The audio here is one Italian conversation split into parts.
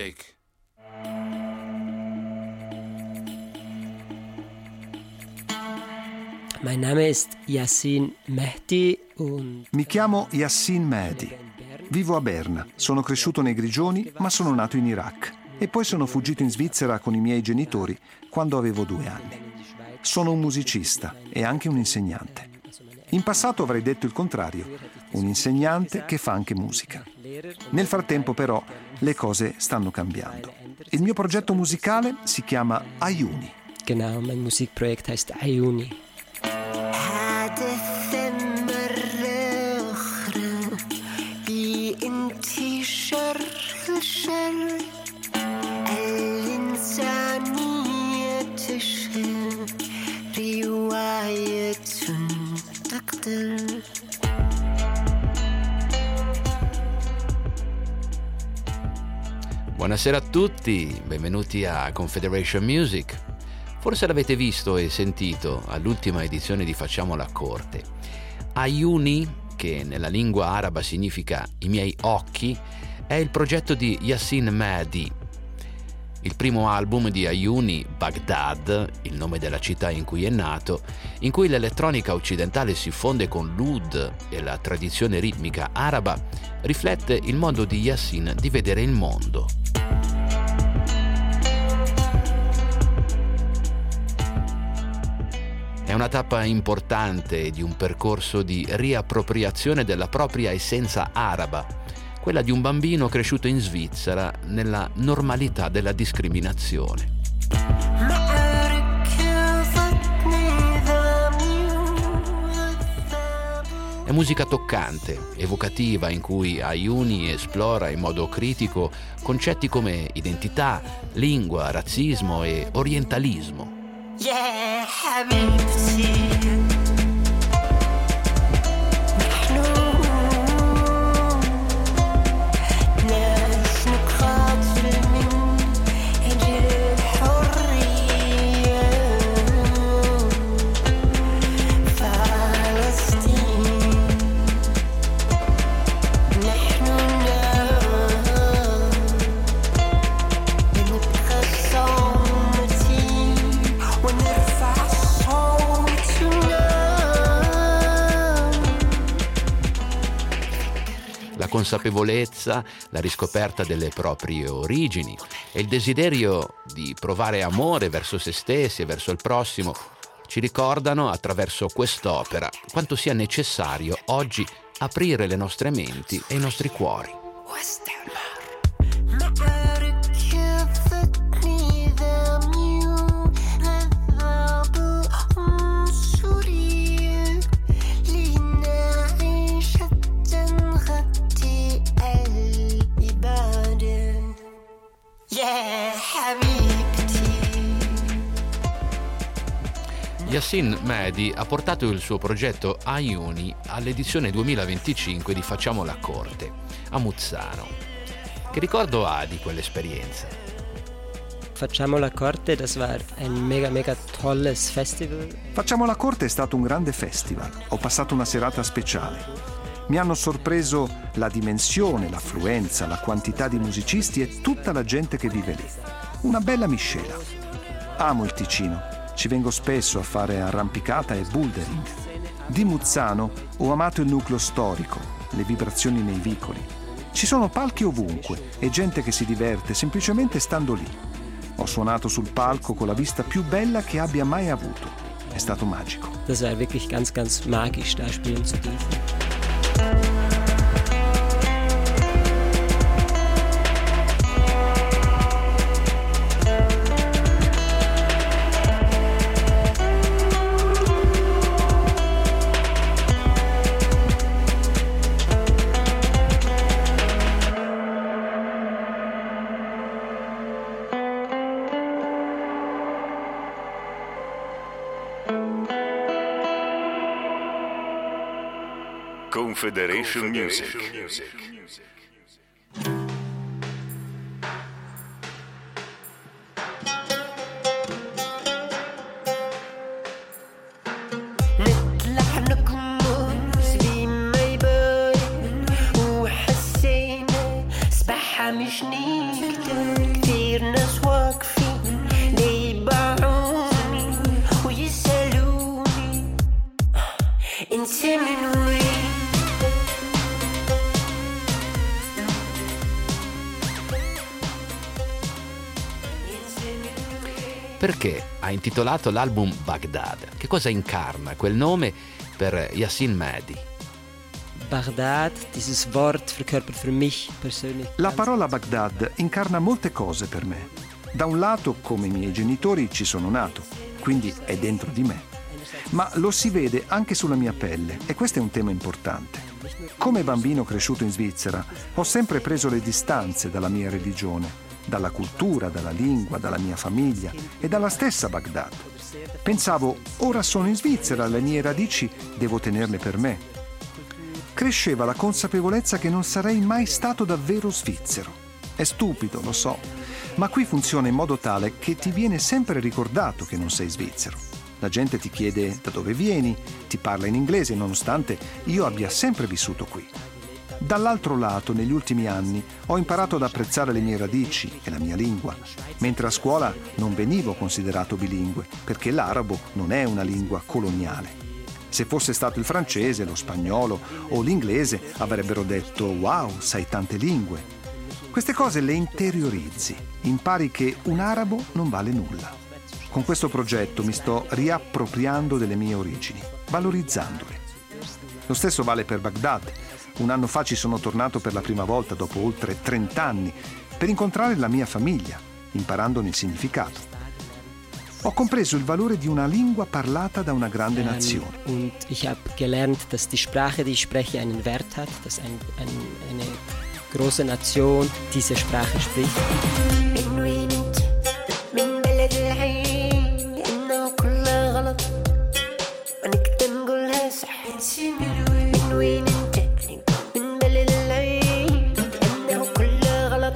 Music. Mein Name ist Yassin Mehdi und Mi chiamo Yassin Mehdi. Vivo a Berna. Sono cresciuto nei Grigioni, ma sono nato in Iraq. E poi sono fuggito in Svizzera con i miei genitori quando avevo 2 anni. Sono un musicista e anche un insegnante. In passato avrei detto il contrario, un insegnante che fa anche musica. Nel frattempo però le cose stanno cambiando. Il mio progetto musicale si chiama Ayuni. genau, mein Musikprojekt heißt Ayuni. Buonasera a tutti, benvenuti a Confederation Music. Forse l'avete visto e sentito all'ultima edizione di Facciamo la Corte. Ayuni, che nella lingua araba significa i miei occhi, è il progetto di Yassin Mehdi. Il primo album di Ayuni, Baghdad, il nome della città in cui è nato, in cui l'elettronica occidentale si fonde con l'oud e la tradizione ritmica araba, riflette il modo di Yassin di vedere il mondo. È una tappa importante di un percorso di riappropriazione della propria essenza araba, quella di un bambino cresciuto in Svizzera nella normalità della discriminazione. È musica toccante, evocativa, in cui Ayuni esplora in modo critico concetti come identità, lingua, razzismo e orientalismo. يا حبيبتي نحن ناس نقاتل من أجل الحرية فلسطين نحن نبقى صامتين ونرفع صوتنا. La consapevolezza, la riscoperta delle proprie origini e il desiderio di provare amore verso se stessi e verso il prossimo ci ricordano attraverso quest'opera quanto sia necessario oggi aprire le nostre menti e i nostri cuori. Yassin Mehdi ha portato il suo progetto Ayuni all'edizione 2025 di Facciamo la Corte, a Muzzano. Che ricordo ha di quell'esperienza? Facciamo la Corte, das war ein mega tolles Festival. Facciamo la Corte è stato un grande festival. Ho passato una serata speciale. Mi hanno sorpreso la dimensione, l'affluenza, la quantità di musicisti e tutta la gente che vive lì. Una bella miscela. Amo il Ticino. Ci vengo spesso a fare arrampicata e bouldering. Di Muzzano ho amato il nucleo storico, le vibrazioni nei vicoli. Ci sono palchi ovunque e gente che si diverte semplicemente stando lì. Ho suonato sul palco con la vista più bella che abbia mai avuto. È stato magico. Das war wirklich ganz magisch, da spielen zu dürfen. Confederation Music. نطلع نكمل زي ما يبان وحسينا سبحة مش نقدر perché ha intitolato l'album Baghdad. Che cosa incarna quel nome per Yassin Mehdi? Baghdad, dieses Wort verkörpert für mich persönlich. La parola Baghdad incarna molte cose per me. Da un lato, come i miei genitori, ci sono nato, quindi è dentro di me. Ma lo si vede anche sulla mia pelle e questo è un tema importante. Come bambino cresciuto in Svizzera, ho sempre preso le distanze dalla mia religione, dalla cultura, dalla lingua, dalla mia famiglia e dalla stessa Baghdad. Pensavo, ora sono in Svizzera, le mie radici devo tenerle per me. Cresceva la consapevolezza che non sarei mai stato davvero svizzero. È stupido, lo so, ma qui funziona in modo tale che ti viene sempre ricordato che non sei svizzero. La gente ti chiede da dove vieni, ti parla in inglese, nonostante io abbia sempre vissuto qui. Dall'altro lato, negli ultimi anni, ho imparato ad apprezzare le mie radici e la mia lingua, mentre a scuola non venivo considerato bilingue, perché l'arabo non è una lingua coloniale. Se fosse stato il francese, lo spagnolo o l'inglese avrebbero detto «Wow, sai tante lingue». Queste cose le interiorizzi, impari che un arabo non vale nulla. Con questo progetto mi sto riappropriando delle mie origini, valorizzandole. Lo stesso vale per Baghdad. Un anno fa ci sono tornato per la prima volta dopo oltre 30 anni per incontrare la mia famiglia, imparandone il significato. Ho compreso il valore di una lingua parlata da una grande nazione. Und ich habe gelernt, dass die Sprache, die ich spreche, einen Wert hat, dass eine große Nation diese Sprache spricht. من وين انت من بلد العين لانه كله غلط ونكتب نقولها صح من وين انت من بلد العين لانه كله غلط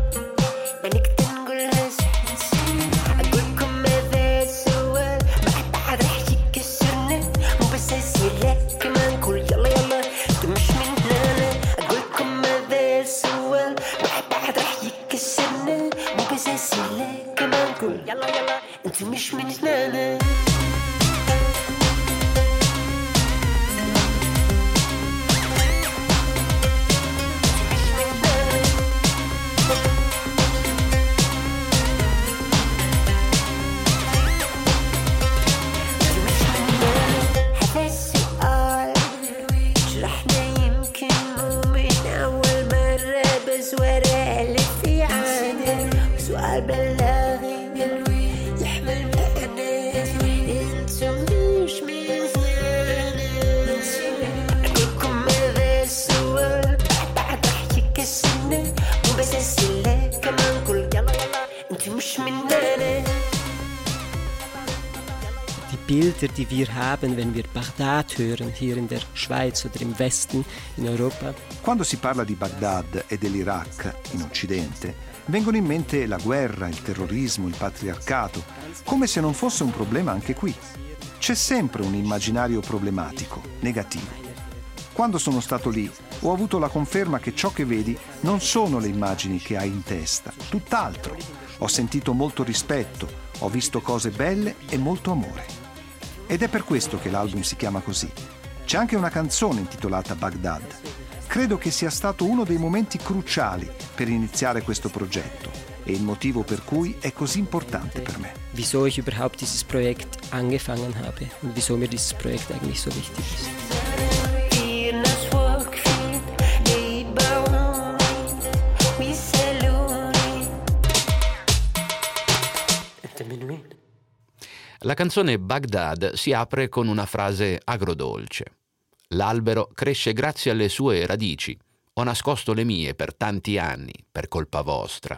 ونكتب نقولها صح اقولكم ماذا السؤال ما حد راح يكسرنا مو بس اسئله كمان نقول يلا يلا انتو مش من هنا اقولكم ماذا السؤال ما حد راح يكسرنا مو بس اسئله كمان نقول يلا يلا انتو مش من هنا هذا السؤال جرحنا يمكن مو من أول مرة بس ورا ألف إعادة وسؤال بلاغي يحمل معنى انتم مش من هنا أقولكم ماذا السؤال بعد راح يكسرنا مو بس أسئلة كمان نقول يلا يلا انتم مش من هنا Die Bilder, die wir haben, wenn wir Baghdad hören, hier in der Schweiz oder im Westen, in Europa. Quando si parla di Baghdad e dell'Iraq in Occidente, vengono in mente la guerra, il terrorismo, il patriarcato, come se non fosse un problema anche qui. C'è sempre un immaginario problematico, negativo. Quando sono stato lì, ho avuto la conferma che ciò che vedi non sono le immagini che hai in testa, tutt'altro. Ho sentito molto rispetto, ho visto cose belle e molto amore. Ed è per questo che l'album si chiama così. C'è anche una canzone intitolata Baghdad. Credo che sia stato uno dei momenti cruciali per iniziare questo progetto e il motivo per cui è così importante per me. Wieso ich überhaupt dieses Projekt angefangen habe und wieso mir dieses Projekt eigentlich so wichtig ist. في ناس واقفين بيبيعوني ويسألوني انت من وين؟ La canzone Baghdad si apre con una frase agrodolce. L'albero cresce grazie alle sue radici. Ho nascosto le mie per tanti anni, per colpa vostra.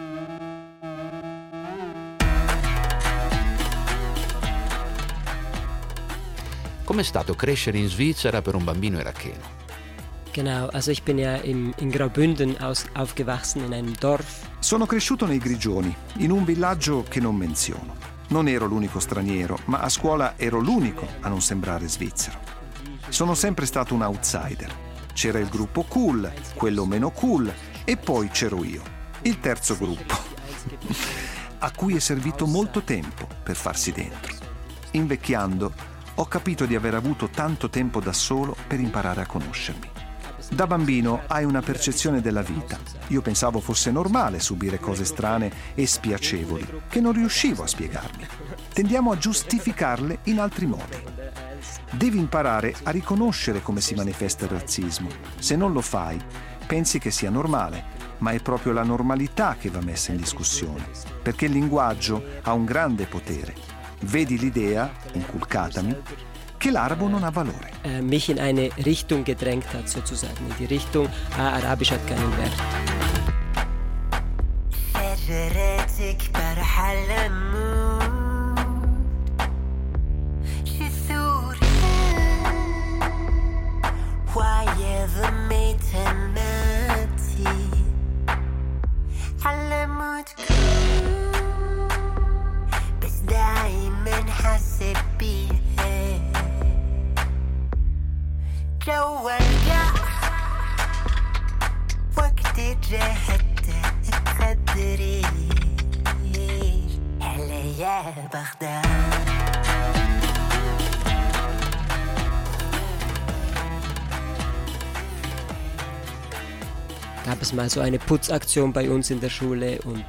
Com'è stato crescere in Svizzera per un bambino iracheno? Genau, also ich bin ja in Graubünden aufgewachsen, in einem Dorf. Sono cresciuto nei Grigioni, in un villaggio che non menziono. Non ero l'unico straniero, ma a scuola ero l'unico a non sembrare svizzero. Sono sempre stato un outsider. C'era il gruppo cool, quello meno cool e poi c'ero io, il terzo gruppo, a cui è servito molto tempo per farsi dentro. Invecchiando, ho capito di aver avuto tanto tempo da solo per imparare a conoscermi. Da bambino hai una percezione della vita. Io pensavo fosse normale subire cose strane e spiacevoli, che non riuscivo a spiegarmi. Tendiamo a giustificarle in altri modi. Devi imparare a riconoscere come si manifesta il razzismo. Se non lo fai, pensi che sia normale, ma è proprio la normalità che va messa in discussione, perché il linguaggio ha un grande potere. Vedi l'idea, inculcatami, che l'arabo non ha valore. Mich in eine Richtung gedrängt hat, sozusagen. In die Richtung, Arabisch hat keinen Wert. Gab es mal so eine Putzaktion bei uns in der Schule und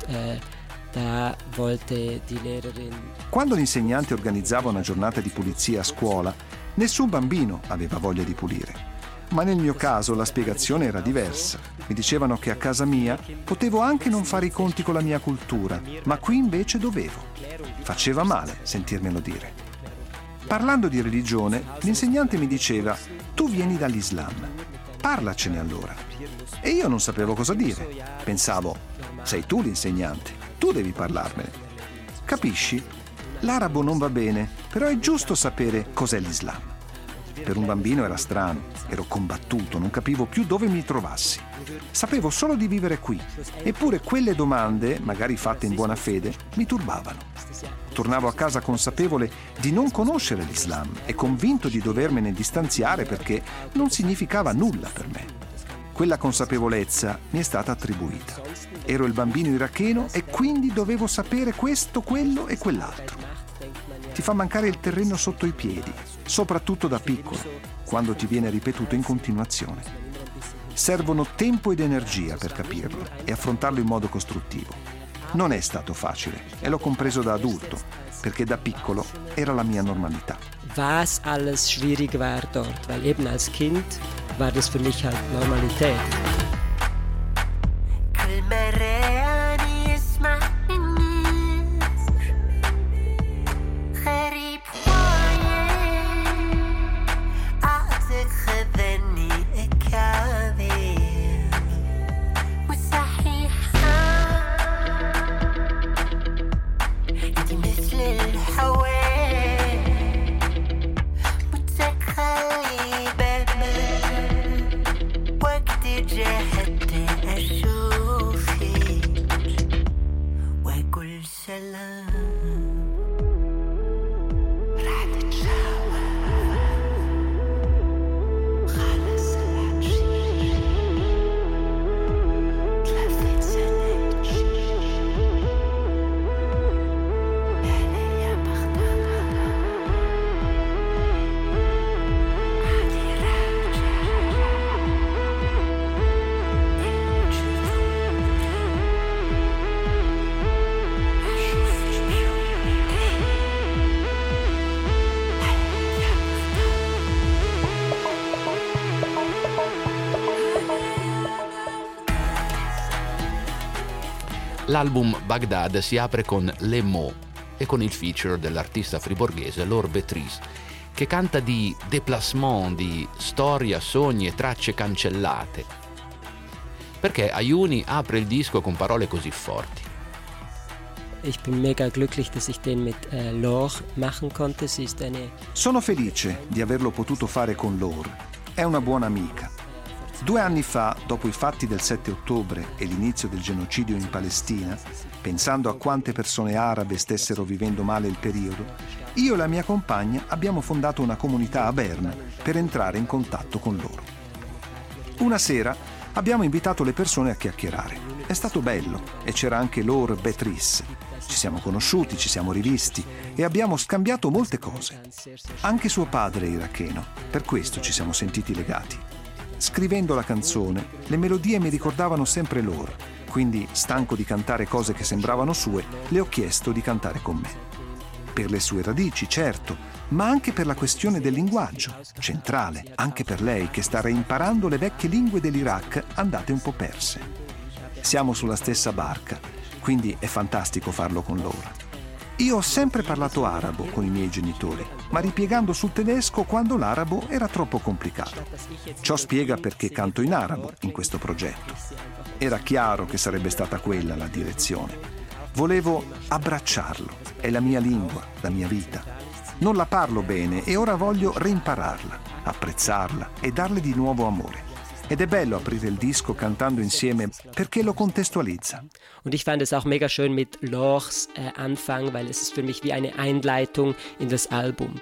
da wollte die Lehrerin... Quando l'insegnante organizzava una giornata di pulizia a scuola, nessun bambino aveva voglia di pulire. Ma nel mio caso la spiegazione era diversa. Mi dicevano che a casa mia potevo anche non fare i conti con la mia cultura, ma qui invece dovevo. Faceva male sentirmelo dire. Parlando di religione, l'insegnante mi diceva: tu vieni dall'Islam, parlacene allora. E io non sapevo cosa dire. Pensavo: sei tu l'insegnante, tu devi parlarmene. Capisci? L'arabo non va bene, però è giusto sapere cos'è l'Islam. Per un bambino era strano, ero combattuto, non capivo più dove mi trovassi. Sapevo solo di vivere qui, eppure quelle domande, magari fatte in buona fede, mi turbavano. Tornavo a casa consapevole di non conoscere l'Islam e convinto di dovermene distanziare perché non significava nulla per me. Quella consapevolezza mi è stata attribuita. Ero il bambino iracheno e quindi dovevo sapere questo, quello e quell'altro. Ti fa mancare il terreno sotto i piedi, soprattutto da piccolo, quando ti viene ripetuto in continuazione. Servono tempo ed energia per capirlo e affrontarlo in modo costruttivo. Non è stato facile e l'ho compreso da adulto, perché da piccolo era la mia normalità. Was alles schwierig war dort, weil eben als Kind war das für mich halt Normalität. L'album Baghdad si apre con Les Mots e con il feature dell'artista friborghese Laure Betrice, che canta di déplacement, di storia, sogni e tracce cancellate. Perché Ayuni apre il disco con parole così forti. Ich bin mega glücklich, dass ich den mit Laure machen konnte. Sie ist eine... Sono felice di averlo potuto fare con Laure. È una buona amica. 2 anni fa, dopo i fatti del 7 ottobre e l'inizio del genocidio in Palestina, pensando a quante persone arabe stessero vivendo male il periodo, io e la mia compagna abbiamo fondato una comunità a Berna per entrare in contatto con loro. Una sera abbiamo invitato le persone a chiacchierare. È stato bello e c'era anche Laure Betrice. Ci siamo conosciuti, ci siamo rivisti e abbiamo scambiato molte cose. Anche suo padre è iracheno, per questo ci siamo sentiti legati. Scrivendo la canzone, le melodie mi ricordavano sempre loro, quindi, stanco di cantare cose che sembravano sue, le ho chiesto di cantare con me. Per le sue radici, certo, ma anche per la questione del linguaggio, centrale anche per lei che sta reimparando le vecchie lingue dell'Iraq andate un po' perse. Siamo sulla stessa barca, quindi è fantastico farlo con loro. Io ho sempre parlato arabo con i miei genitori, ma ripiegando sul tedesco quando l'arabo era troppo complicato. Ciò spiega perché canto in arabo in questo progetto. Era chiaro che sarebbe stata quella la direzione. Volevo abbracciarlo, è la mia lingua, la mia vita. Non la parlo bene e ora voglio reimpararla, apprezzarla e darle di nuovo amore. Ed è bello aprire il disco cantando insieme perché lo contestualizza. Und ich fand es auch mega schön mit Lochs Anfang, weil es ist für mich wie eine Einleitung in das Album.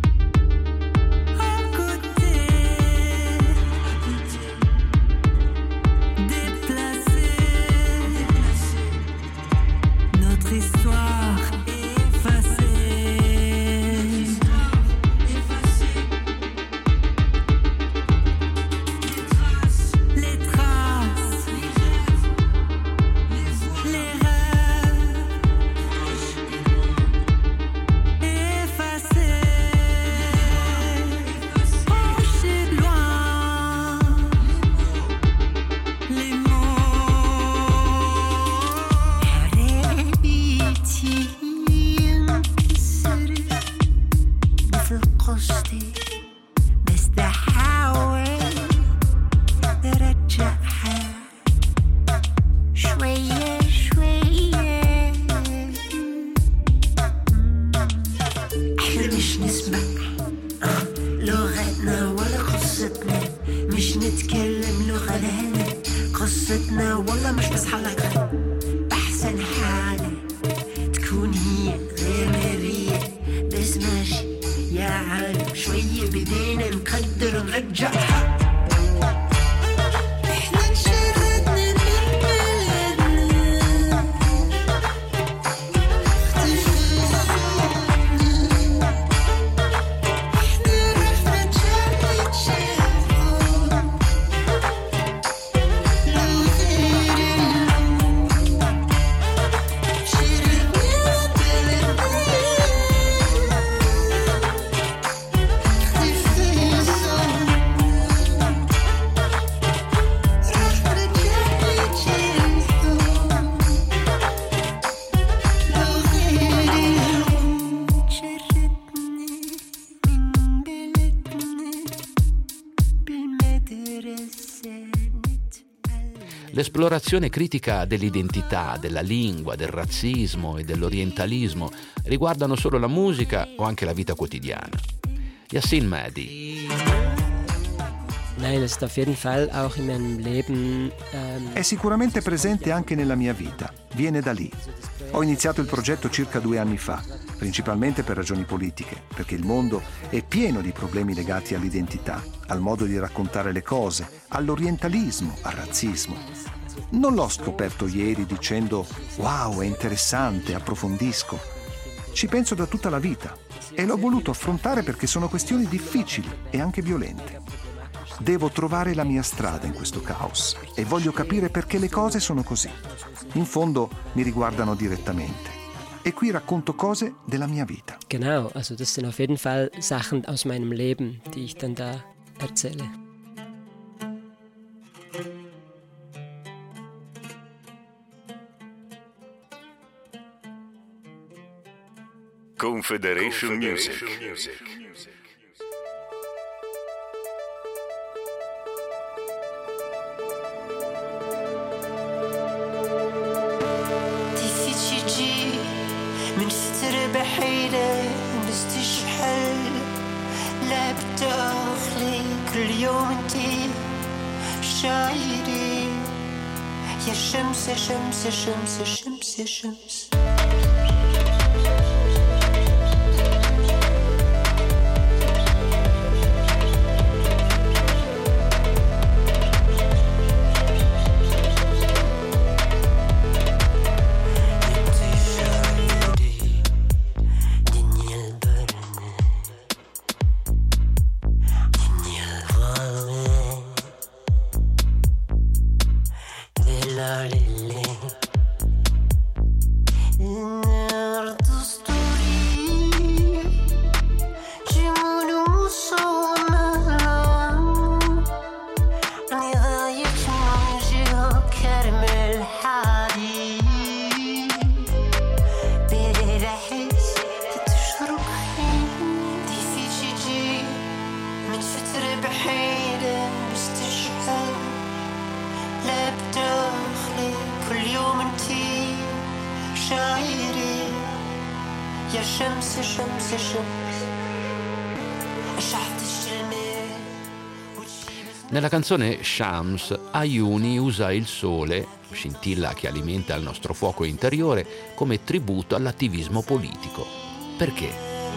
L'esplorazione critica dell'identità, della lingua, del razzismo e dell'orientalismo riguardano solo la musica o anche la vita quotidiana. Yassin Mehdi. Nein, es ist auf jeden Fall auch in meinem Leben. È sicuramente presente anche nella mia vita, viene da lì. Ho iniziato il progetto circa 2 anni fa, principalmente per ragioni politiche, perché il mondo è pieno di problemi legati all'identità, al modo di raccontare le cose, all'orientalismo, al razzismo. Non l'ho scoperto ieri dicendo «Wow, è interessante, approfondisco». Ci penso da tutta la vita e l'ho voluto affrontare perché sono questioni difficili e anche violente. Devo trovare la mia strada in questo caos e voglio capire perché le cose sono così. In fondo mi riguardano direttamente. E qui racconto cose della mia vita. Genau, also das sind auf jeden Fall Sachen aus meinem Leben, die ich dann da erzähle. Confederation Music. من فترة بعيدة بستشحل لا بداخلي كل يوم انتي شايري يا شمس يا شمس يا شمس يا شمس يا شمس شمس شمس شمس أشعة الشمال. Nella canzone Shams, Ayuni usa il sole, scintilla che alimenta il nostro fuoco interiore, come tributo all'attivismo politico. Perché?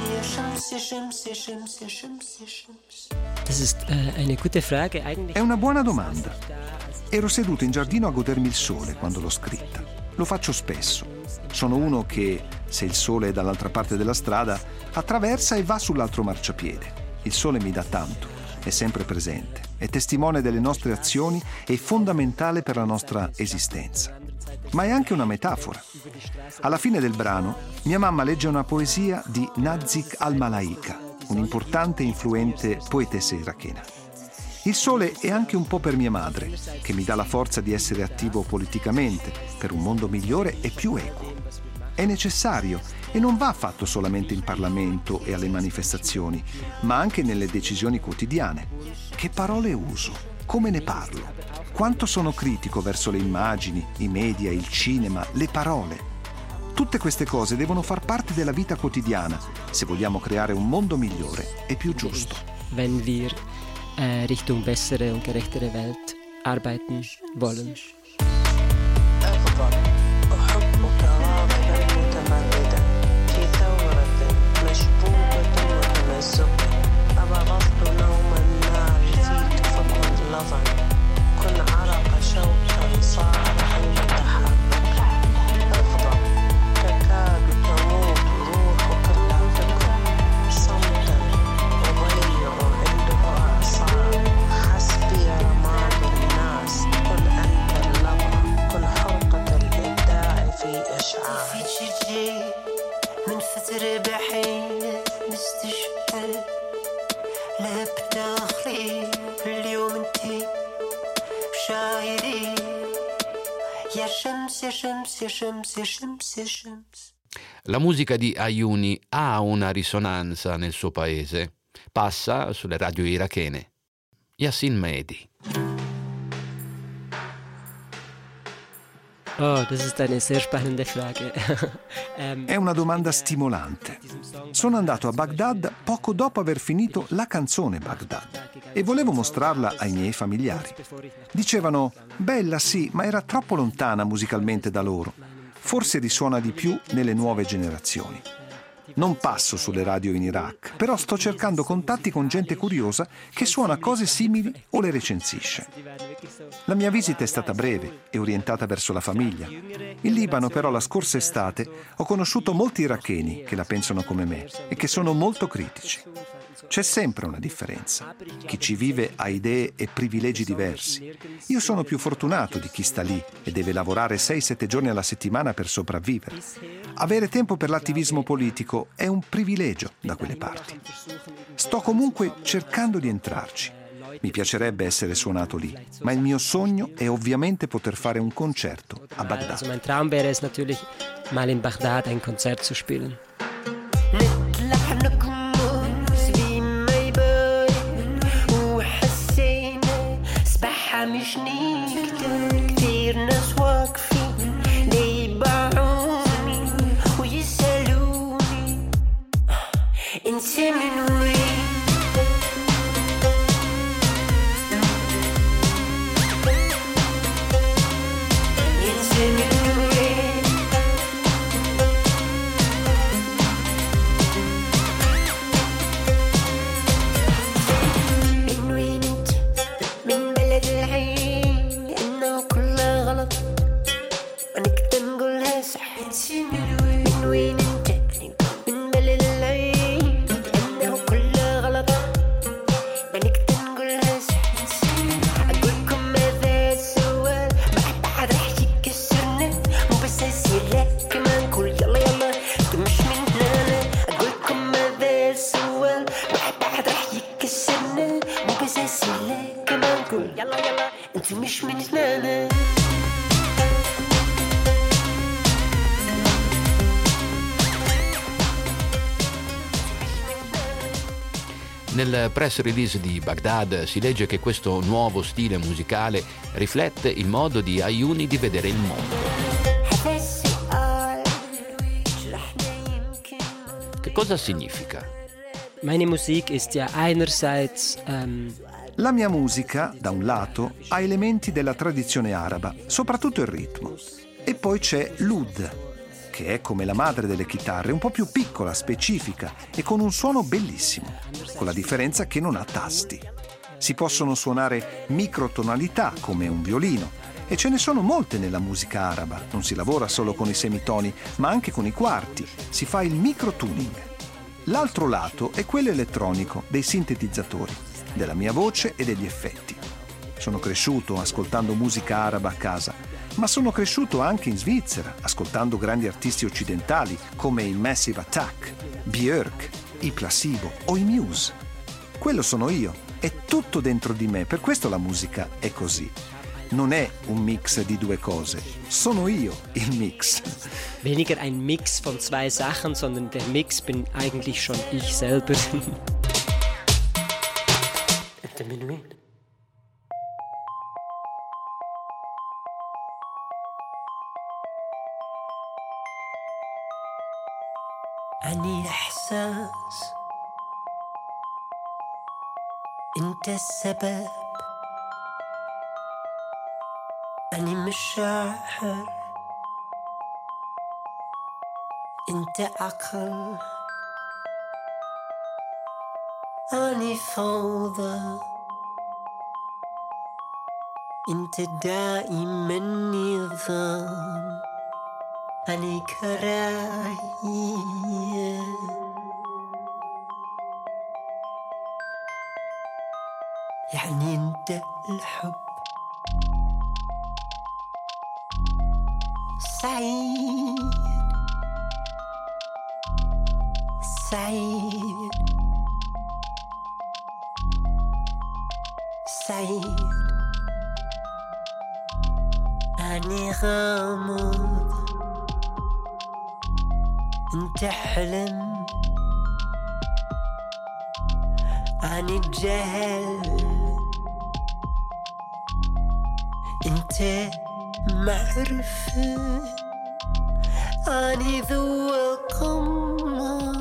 Das ist eine gute Frage. Eigentlich È una buona domanda. Ero seduto in giardino a godermi il sole quando l'ho scritta. Lo faccio spesso. Sono uno che, se il sole è dall'altra parte della strada, attraversa e va sull'altro marciapiede. Il sole mi dà tanto, è sempre presente, è testimone delle nostre azioni e fondamentale per la nostra esistenza. Ma è anche una metafora. Alla fine del brano, mia mamma legge una poesia di Nazik al-Malaika, un'importante e influente poetessa irachena. Il sole è anche un po' per mia madre, che mi dà la forza di essere attivo politicamente per un mondo migliore e più equo. È necessario e non va fatto solamente in Parlamento e alle manifestazioni, ma anche nelle decisioni quotidiane. Che parole uso? Come ne parlo? Quanto sono critico verso le immagini, i media, il cinema, le parole? Tutte queste cose devono far parte della vita quotidiana se vogliamo creare un mondo migliore e più giusto. wenn wir Richtung bessere und gerechtere Welt arbeiten wollen. أفضل أحبك راغبا متمردا في ثورة مشبوبة وتمزق أبغضت نوم النار فيك فكن لظا كن عرق شوقا صارخا يتحرك أفضل تكاد تموت روحك لا تكن صمتا يضيع عنده أعصاب حسبي رماد الناس كن أنت اللظى كن حرقة الإبداع في إشعاع في شجي من فترة بحين مستشفى لا بداخلي اليوم انتي شاعري يا شمس يا شمس يا شمس يا شمس يا شمس. La musica di Ayuni ha una risonanza nel suo paese. Passa sulle radio irachene. Yassin Mehdi. Oh, das ist eine sehr spannende Frage. È una domanda stimolante. Sono andato a Baghdad poco dopo aver finito la canzone Baghdad e volevo mostrarla ai miei familiari. Dicevano, bella sì, ma era troppo lontana musicalmente da loro. Forse risuona di più nelle nuove generazioni. Non passo sulle radio in Iraq, però sto cercando contatti con gente curiosa che suona cose simili o le recensisce. La mia visita è stata breve e orientata verso la famiglia. In Libano, però, la scorsa estate ho conosciuto molti iracheni che la pensano come me e che sono molto critici. C'è sempre una differenza. Chi ci vive ha idee e privilegi diversi. Io sono più fortunato di chi sta lì e deve lavorare 6-7 giorni alla settimana per sopravvivere. Avere tempo per l'attivismo politico è un privilegio da quelle parti. Sto comunque cercando di entrarci. Mi piacerebbe essere suonato lì, ma il mio sogno è ovviamente poter fare un concerto a Baghdad. Also mein Traum wäre es natürlich, mal in Bagdad ein Konzert zu spielen. مش نقدر كتير ناس واقفين ليبعوني ويسألوني انت من وين انت من وين من وين انت من بلد العين انه كله غلط ونقدر نقولها صح من وين انت من بلد العين انه كله غلط ونقدر نقولها صح اقولكم ماذا السؤال بعد راح يكسرنا مو بس يصير لك كمان نقول يلا يلا انتو مش من هنا اقولكم ماذا السؤال بعد راح يكسرنا مو بس يصير لك كمان نقول يلا يلا انتو مش من هنا. Nel press release di Baghdad si legge che questo nuovo stile musicale riflette il modo di Ayuni di vedere il mondo. هذا السؤال جرحنا يمكن Cosa significa? Meine Musik ist ja einerseits La mia musica, da un lato, ha elementi della tradizione araba, soprattutto il ritmo. E poi c'è l'oud, che è come la madre delle chitarre, un po' più piccola, specifica e con un suono bellissimo, con la differenza che non ha tasti. Si possono suonare microtonalità come un violino, e ce ne sono molte nella musica araba. Non si lavora solo con i semitoni, ma anche con i quarti. Si fa il microtuning. L'altro lato è quello elettronico, dei sintetizzatori, della mia voce e degli effetti. Sono cresciuto ascoltando musica araba a casa, ma sono cresciuto anche in Svizzera, ascoltando grandi artisti occidentali come i Massive Attack, Björk, i Placebo o i Muse. Quello sono io. È tutto dentro di me, per questo la musica è così. Non è un mix di due cose, sono io il mix. weniger ein Mix von zwei Sachen, sondern der Mix bin eigentlich schon ich selber. أني إحساس أنت السبب أني مشاعر أنت عقل أني فوضى أنت دائما نظام أني كراهية يعني أنت الحب سعيد سعيد سعيد أني غامض أنت حلم أني الجهل أنت معرفة أني ذو القمة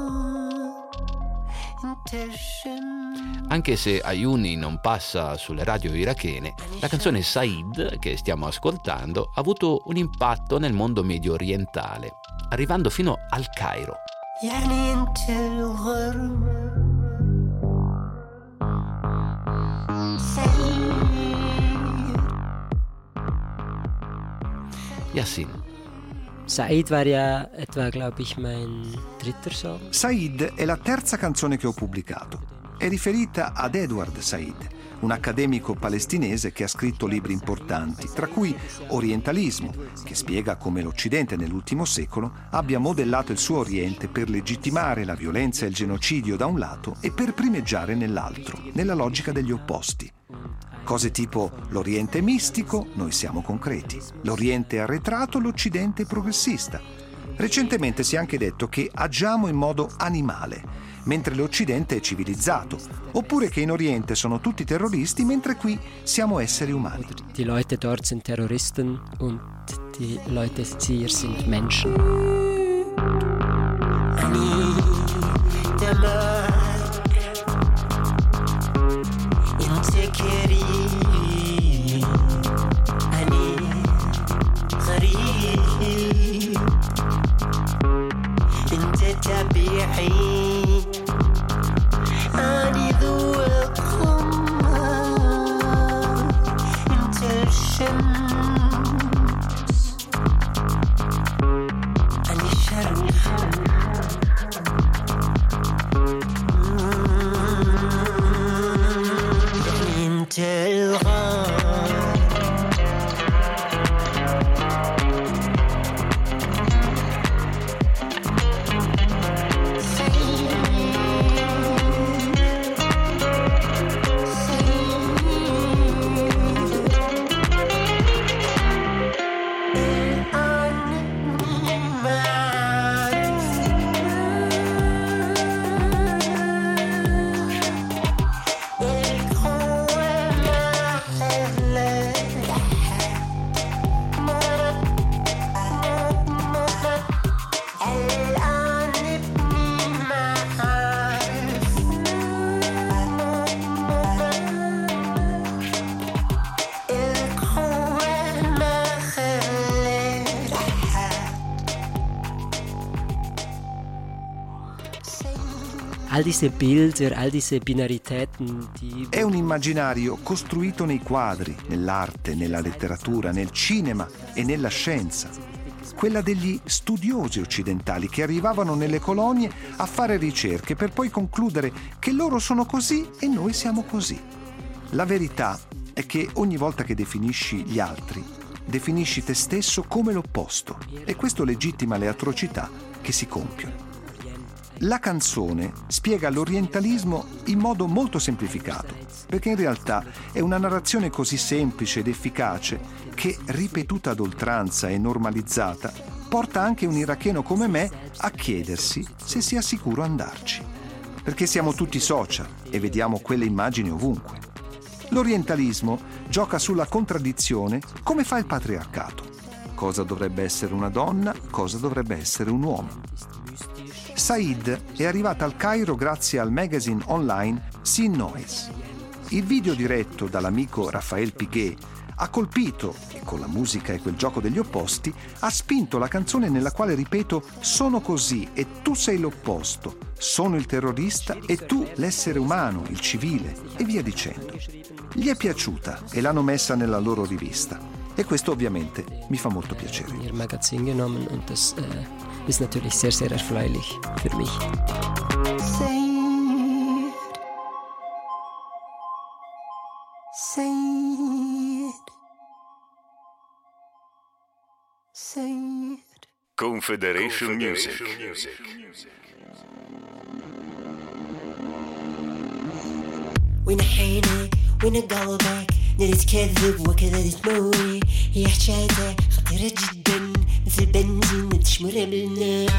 أنت الشم. Anche se Ayuni non passa sulle radio irachene, la canzone Said che stiamo ascoltando ha avuto un impatto nel mondo medio orientale, arrivando fino al Cairo. يعني أنت الغرب سعيد. Yassin. Said war ja etwa, glaube ich, mein dritter Song. Said è la terza canzone che ho pubblicato. È riferita ad Edward Said, un accademico palestinese che ha scritto libri importanti, tra cui Orientalismo, che spiega come l'Occidente nell'ultimo secolo abbia modellato il suo Oriente per legittimare la violenza e il genocidio da un lato e per primeggiare nell'altro, nella logica degli opposti. Cose tipo l'Oriente è mistico, noi siamo concreti. L'Oriente è arretrato, l'Occidente è progressista. Recentemente si è anche detto che agiamo in modo animale, mentre l'Occidente è civilizzato, oppure che in Oriente sono tutti terroristi, mentre qui siamo esseri umani. Die Leute dort sind Terroristen und die Leute hier sind Menschen. أني ذو القمة أنت الشمس أني الشرق all diese Bilder, all diese Binaritäten, È un immaginario costruito nei quadri, nell'arte, nella letteratura, nel cinema e nella scienza. Quella degli studiosi occidentali che arrivavano nelle colonie a fare ricerche per poi concludere che loro sono così e noi siamo così. La verità è che ogni volta che definisci gli altri, definisci te stesso come l'opposto e questo legittima le atrocità che si compiono. La canzone spiega l'orientalismo in modo molto semplificato, perché in realtà è una narrazione così semplice ed efficace che, ripetuta ad oltranza e normalizzata, porta anche un iracheno come me a chiedersi se sia sicuro andarci. Perché siamo tutti social e vediamo quelle immagini ovunque. L'orientalismo gioca sulla contraddizione come fa il patriarcato. Cosa dovrebbe essere una donna, cosa dovrebbe essere un uomo. Said è arrivata al Cairo grazie al magazine online Scene Noise. Il video diretto dall'amico Raphael Piguet ha colpito, e con la musica e quel gioco degli opposti, ha spinto la canzone nella quale ripeto «sono così e tu sei l'opposto, sono il terrorista e tu l'essere umano, il civile» e via dicendo. Gli è piaciuta e l'hanno messa nella loro rivista e questo ovviamente mi fa molto piacere. in ihr Magazin genommen und das ist natürlich sehr, sehr erfreulich für mich. Confederation Music. وين عينك وين قلبك نريد تكذب وكذا تموي هي حشايته خطيرة جدا مثل بنزين تشمر بالنار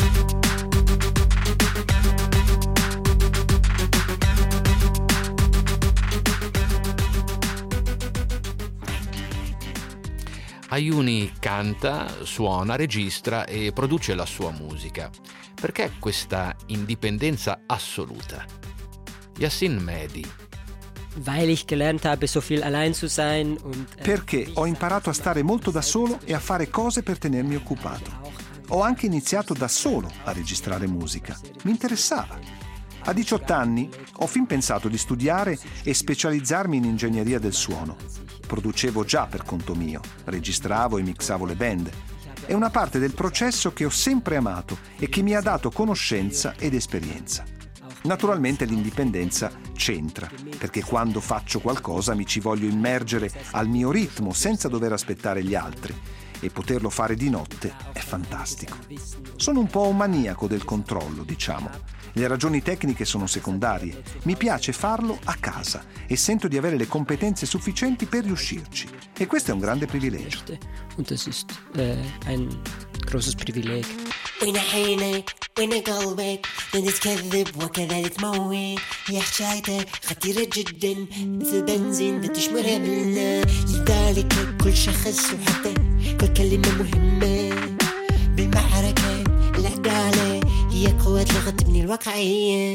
Ayuni canta, suona, registra e produce la sua musica. Perché questa indipendenza assoluta? Yassin Mehdi. Weil ich gelernt habe, so viel allein zu sein und Perché ho imparato a stare molto da solo e a fare cose per tenermi occupato. Ho anche iniziato da solo a registrare musica. Mi interessava. A 18 anni ho fin pensato di studiare e specializzarmi in ingegneria del suono. Producevo già per conto mio, registravo e mixavo le band. È una parte del processo che ho sempre amato e che mi ha dato conoscenza ed esperienza. Naturalmente l'indipendenza c'entra, perché quando faccio qualcosa mi ci voglio immergere al mio ritmo senza dover aspettare gli altri e poterlo fare di notte è fantastico. Sono un po' un maniaco del controllo, diciamo. Le ragioni tecniche sono secondarie. Mi piace farlo a casa e sento di avere le competenze sufficienti per riuscirci. E questo è un grande privilegio. und das ist ein großes Privileg. وين عينك وين قلبك نريد تكذب وكذا تموي هي حشايته خطيرة جدا مثل بنزين تشمر بالنار لذلك كل شخص وحتى كل كلمة مهمة بالمعركة العدالة هي قوة لغة تبني الواقعية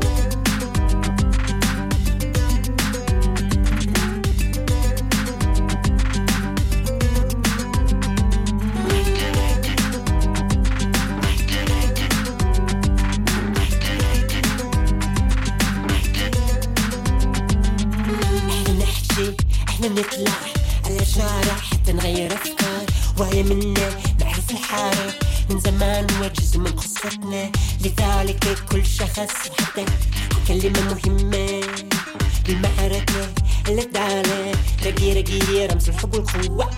احنا نطلع على شارع حتى نغير افكار وهي منا نعرف الحارة من زمان وجزء من قصتنا لذلك كل شخص وحتى كلمة مهمة بالمعركة العدالة رقي رمز الحب والقوة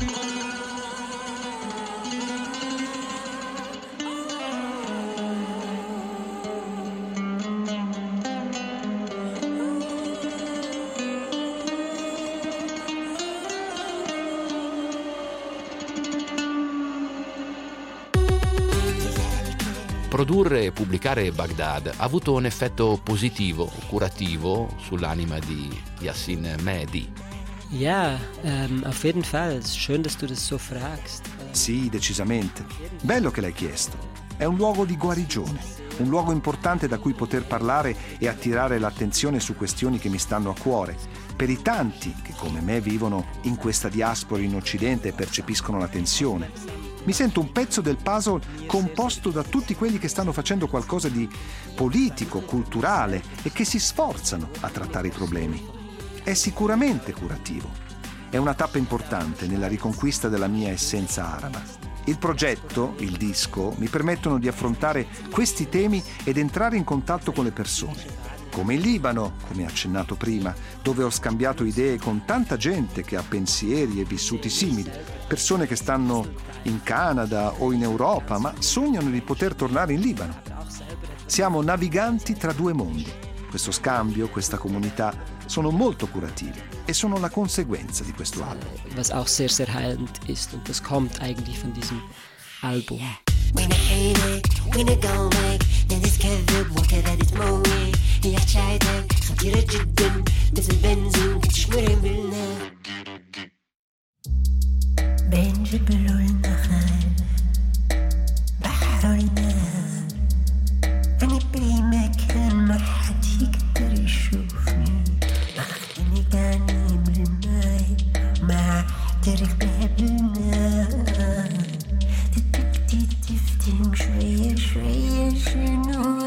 Produrre e pubblicare Baghdad ha avuto un effetto positivo, curativo sull'anima di Yassin Mehdi. Ja, auf jeden Fall. Es ist schön, dass du das so fragst. Sì, decisamente. Bello che l'hai chiesto. È un luogo di guarigione, un luogo importante da cui poter parlare e attirare l'attenzione su questioni che mi stanno a cuore, per i tanti che come me vivono in questa diaspora in Occidente e percepiscono la tensione. Mi sento un pezzo del puzzle composto da tutti quelli che stanno facendo qualcosa di politico, culturale e che si sforzano a trattare i problemi. È sicuramente curativo. È una tappa importante nella riconquista della mia essenza araba. Il progetto, il disco, mi permettono di affrontare questi temi ed entrare in contatto con le persone. Come in Libano, come accennato prima, dove ho scambiato idee con tanta gente che ha pensieri e vissuti simili, persone che stanno in Canada o in Europa, ma sognano di poter tornare in Libano. Siamo naviganti tra due mondi. Questo scambio, questa comunità, sono molto curativi e sono la conseguenza di questo album. Was auch sehr, sehr heilend ist, und das kommt eigentlich von diesem Album. وين حيلك وين قومك ناس كذب وكذا تموي هي حكايتك خطيرة جدا نزل بنزين تشمر منها بين جبل والنخل بحر الماء أنا بأي مكان ما حد يقدر يشوفني أخذني تاني بالماي ما أحترق بها بالماء تفتهم شوية شوية شنو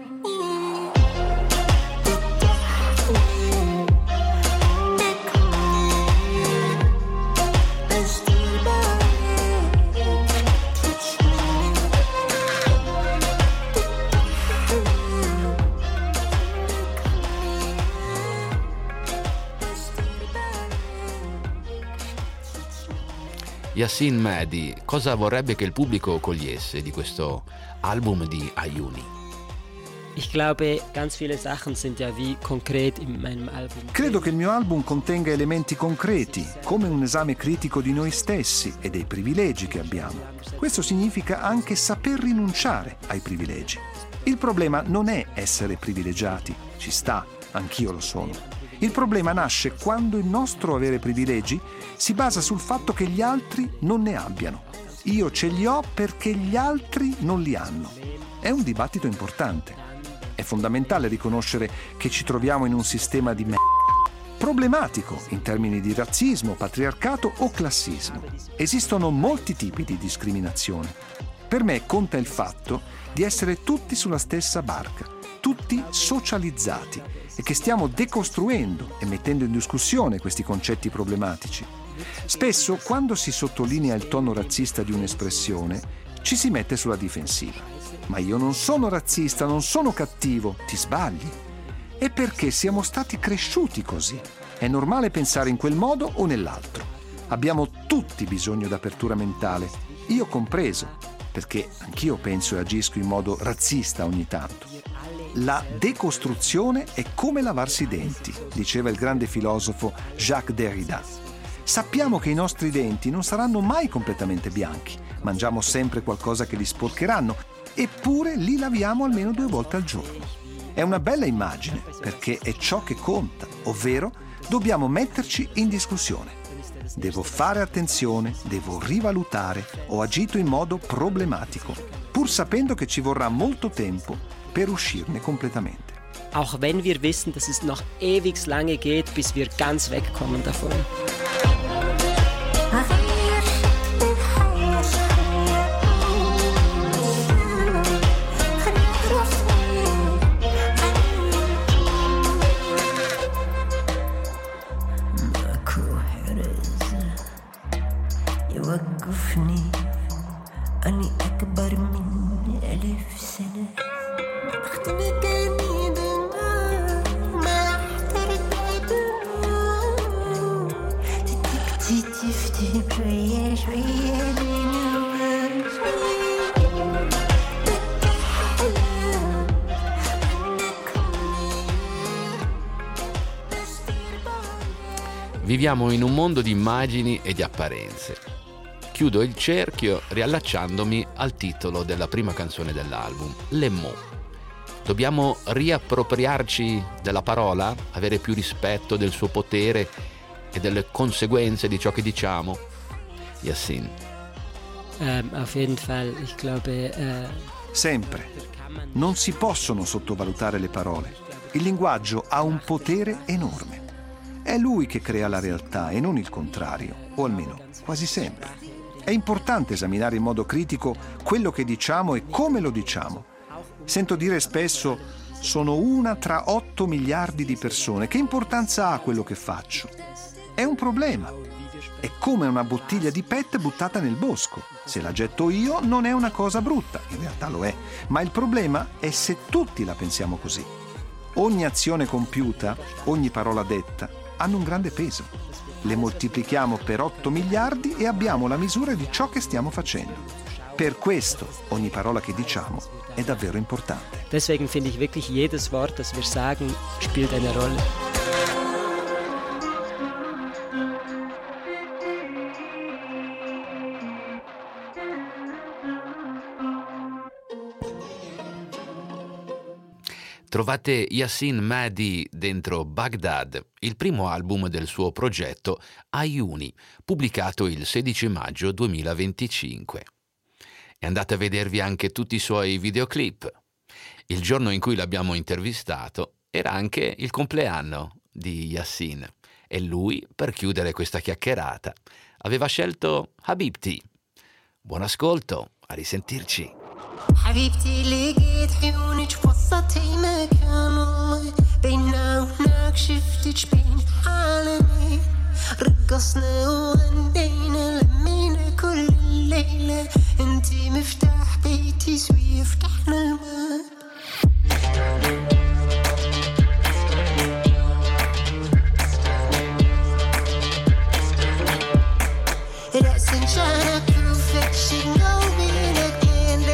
Yassin Mehdi, cosa vorrebbe che il pubblico cogliesse di questo album di Ayuni? Ich glaube, ganz viele Sachen sind ja wie konkret in meinem Album. Credo che il mio album contenga elementi concreti, come un esame critico di noi stessi e dei privilegi che abbiamo. Questo significa anche saper rinunciare ai privilegi. Il problema non è essere privilegiati, ci sta, anch'io lo sono. Il problema nasce quando il nostro avere privilegi si basa sul fatto che gli altri non ne abbiano. Io ce li ho perché gli altri non li hanno. È un dibattito importante. È fondamentale riconoscere che ci troviamo in un sistema di problematico in termini di razzismo, patriarcato o classismo. Esistono molti tipi di discriminazione. Per me conta il fatto di essere tutti sulla stessa barca, tutti socializzati, e che stiamo decostruendo e mettendo in discussione questi concetti problematici. Spesso, quando si sottolinea il tono razzista di un'espressione, ci si mette sulla difensiva. Ma io non sono razzista, non sono cattivo, ti sbagli. È perché siamo stati cresciuti così. È normale pensare in quel modo o nell'altro. Abbiamo tutti bisogno d'apertura mentale, io compreso, perché anch'io penso e agisco in modo razzista ogni tanto. La decostruzione è come lavarsi i denti, diceva il grande filosofo Jacques Derrida. Sappiamo che i nostri denti non saranno mai completamente bianchi, mangiamo sempre qualcosa che li sporcheranno, eppure li laviamo almeno 2 volte al giorno. È una bella immagine, perché è ciò che conta, ovvero dobbiamo metterci in discussione. Devo fare attenzione, devo rivalutare, ho agito in modo problematico, pur sapendo che ci vorrà molto tempo per uscirne completamente. Auch wenn wir wissen, dass es noch ewig lange geht, bis wir ganz wegkommen davon. يوقفني أني أكبر من 1000 سنة أختني كاني دماء ما احترق دماء تفتي شوية شوية Viviamo in un mondo di immagini e di apparenze. Chiudo il cerchio riallacciandomi al titolo della prima canzone dell'album, Les mots. Dobbiamo riappropriarci della parola, avere più rispetto del suo potere e delle conseguenze di ciò che diciamo. Yassin. Auf jeden Fall, ich glaube... Sempre. Non si possono sottovalutare le parole. Il linguaggio ha un potere enorme. È lui che crea la realtà e non il contrario, o almeno quasi sempre. È importante esaminare in modo critico quello che diciamo e come lo diciamo. Sento dire spesso: sono una tra 8 miliardi di persone, che importanza ha quello che faccio? È un problema. È come una bottiglia di PET buttata nel bosco. Se la getto io non è una cosa brutta, in realtà lo è, ma il problema è se tutti la pensiamo così. Ogni azione compiuta, ogni parola detta, hanno un grande peso. Le moltiplichiamo per 8 miliardi e abbiamo la misura di ciò che stiamo facendo. Per questo ogni parola che diciamo è davvero importante. Deswegen finde ich wirklich, jedes Wort, das wir sagen, spielt eine Rolle. Trovate Yassin Mahdi dentro Baghdad, il primo album del suo progetto Ayuni, pubblicato il 16 maggio 2025. E andate a vedervi anche tutti i suoi videoclip. Il giorno in cui l'abbiamo intervistato era anche il compleanno di Yassin e lui, per chiudere questa chiacchierata, aveva scelto Habibti. Buon ascolto, a risentirci. حبيبتي لقيت عيونك في وسط مكان الله بينا هناك شفتك بين عالمين رقصنا وغنينا لمينا كل الليلة انتي مفتاح بيتي سوي فتحنا الباب رأس شعرك perfection قلبي لك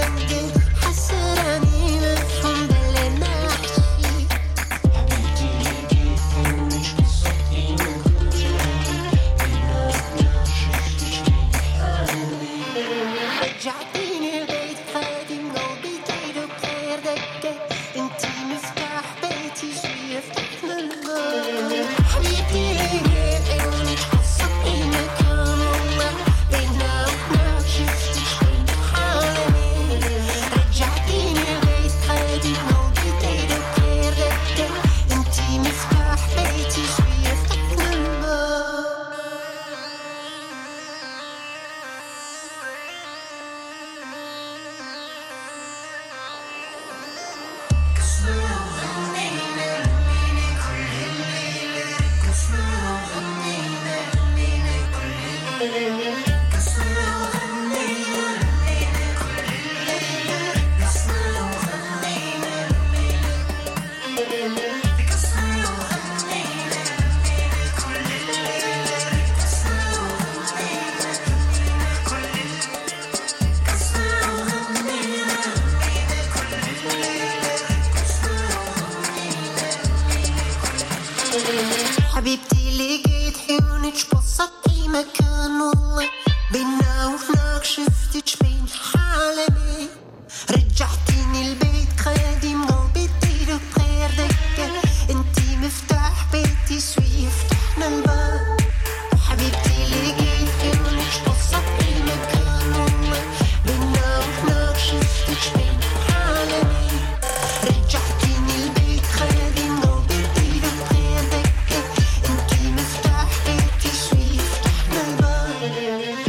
حبيبتي لقيت عيونك بوسط اي مكان والله بينا وهناك شفتك بين عالمين رجعتيني البيت خادم قلبي تطير بغير دقة انتي مفتاح بيتي سوي فتحنا الباب حبيبتي لقيت عيونك بوسط اي مكان والله بينا وهناك شفتك بين عالمين رجعتيني البيت خادم قلبي تطير بغير دقة انتي مفتاح بيتي سوي فتحنا الباب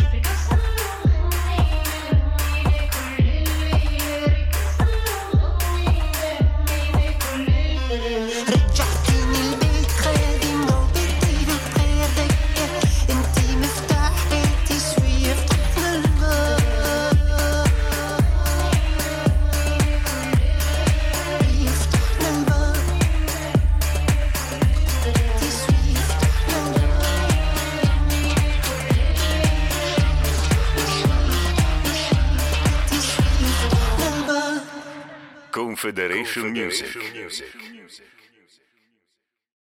رجعتيني البيت خادم قلبي تطير بغير دقة انتي مفتاح بيتي سوي فتحنا الباب فتحنا الباب تسوي فتحنا الباب Confederation Music.